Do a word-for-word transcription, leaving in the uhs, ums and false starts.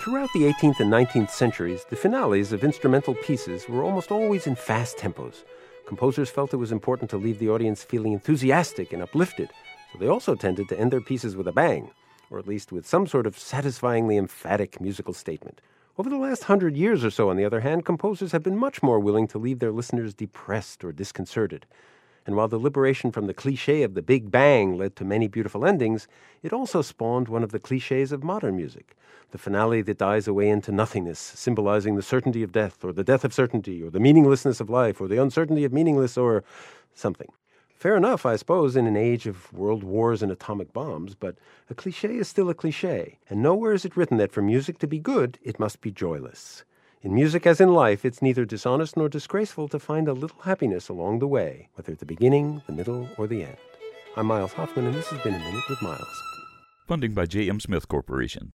Throughout the eighteenth and nineteenth centuries, the finales of instrumental pieces were almost always in fast tempos. Composers felt it was important to leave the audience feeling enthusiastic and uplifted, so they also tended to end their pieces with a bang, or at least with some sort of satisfyingly emphatic musical statement. Over the last hundred years or so, on the other hand, composers have been much more willing to leave their listeners depressed or disconcerted. And while the liberation from the cliché of the big bang led to many beautiful endings, it also spawned one of the clichés of modern music, the finale that dies away into nothingness, symbolizing the certainty of death, or the death of certainty, or the meaninglessness of life, or the uncertainty of meaningless, or something. Fair enough, I suppose, in an age of world wars and atomic bombs, but a cliché is still a cliché, and nowhere is it written that for music to be good, it must be joyless. In music as in life, it's neither dishonest nor disgraceful to find a little happiness along the way, whether at the beginning, the middle, or the end. I'm Miles Hoffman, and this has been A Minute with Miles. Funding by J M. Smith Corporation.